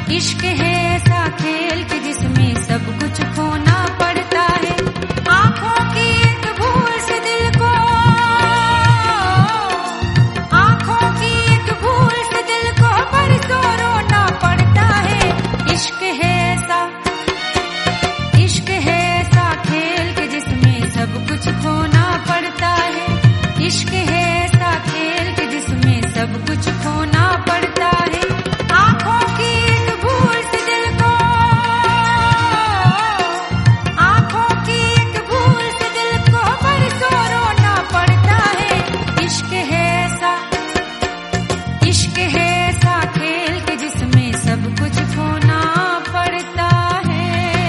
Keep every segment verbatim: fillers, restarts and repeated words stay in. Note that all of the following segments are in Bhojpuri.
इश्क है ऐसा खेल कि जिसमें सब कुछ खोना पड़ता है। आंखों की एक भूल से दिल को, आंखों की एक भूल से दिल को बरसों रोना पड़ता है। इश्क है ऐसा, इश्क है ऐसा खेल कि जिसमें सब कुछ खोना पड़ता है। इश्क है ऐसा खेल कि जिसमें सब कुछ खोना पड़ता है। आंखों की एक भूल से दिल को, आंखों की एक भूल से दिल को बरसों रोना पड़ता है। इश्क है ऐसा, इश्क है ऐसा खेल कि जिसमें सब कुछ खोना पड़ता है।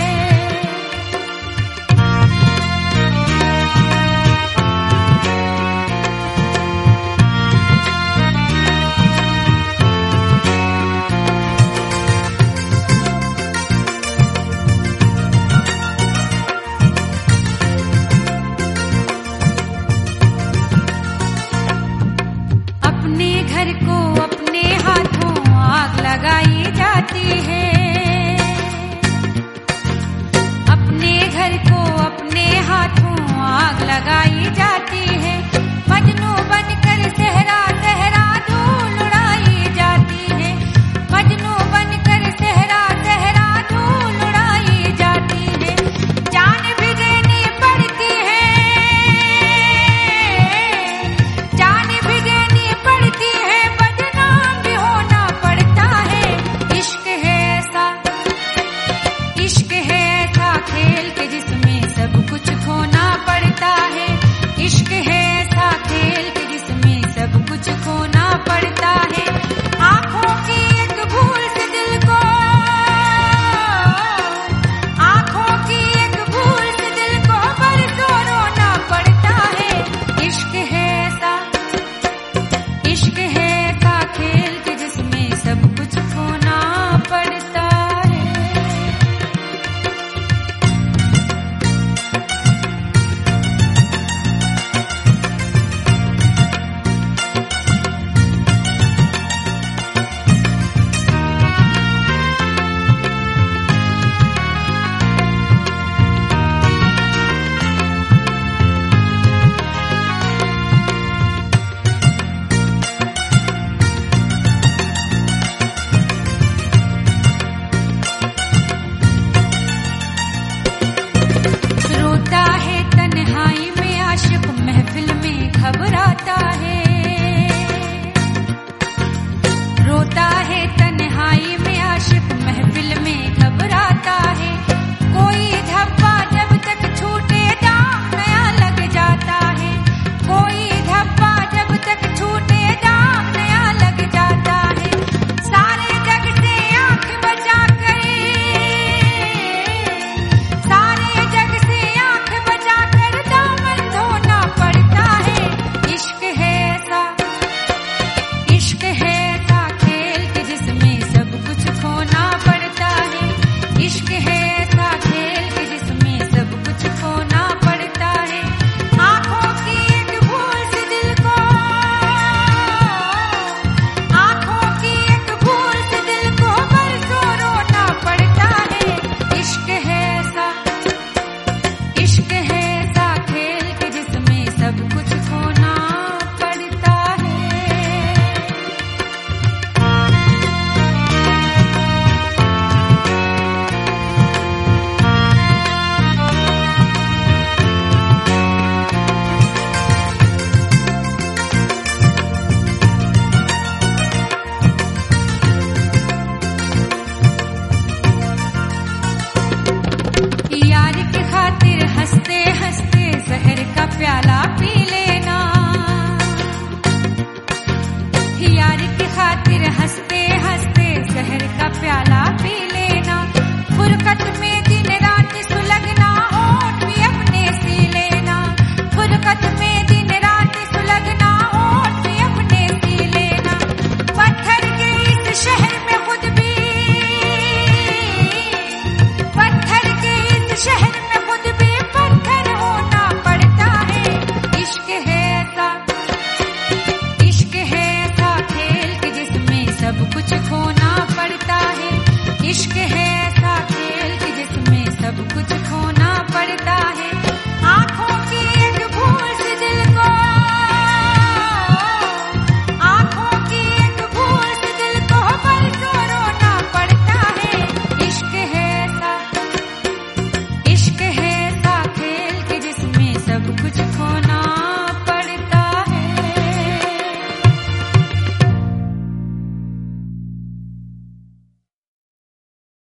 अपने घर को अपने हाथों आग लगाई जाती है। अपने घर को अपने हाथों आग लगाई जाती है। मजनू बनकर सहरा सहरा धूल उड़ाई जाती है। मजनू बनकर सहरा सहरा धूल उड़ाई जाती है। जान भी देनी पड़ती है, जान भी देनी पड़ती है, बदनाम भी होना पड़ता है। इश्क है ऐसा, इश्क है ऐसा खेल कि जिसमें सब कुछ खोना पड़ता है। इश्क है ऐसा खेल कि जिसमें सब कुछ खोना पड़ता है। आंखों की एक भूल से दिल को, आंखों की एक भूल से दिल को बरसों रोना पड़ता है। इश्क है ऐसा, इश्क है